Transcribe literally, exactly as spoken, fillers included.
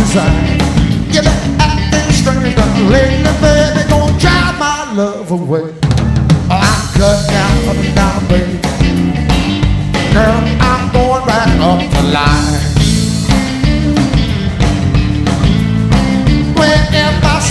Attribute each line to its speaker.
Speaker 1: side. You're acting strange, but lately, baby, don't drive my love away. I'm cut down, up and down, baby. Girl, I'm going right up the line.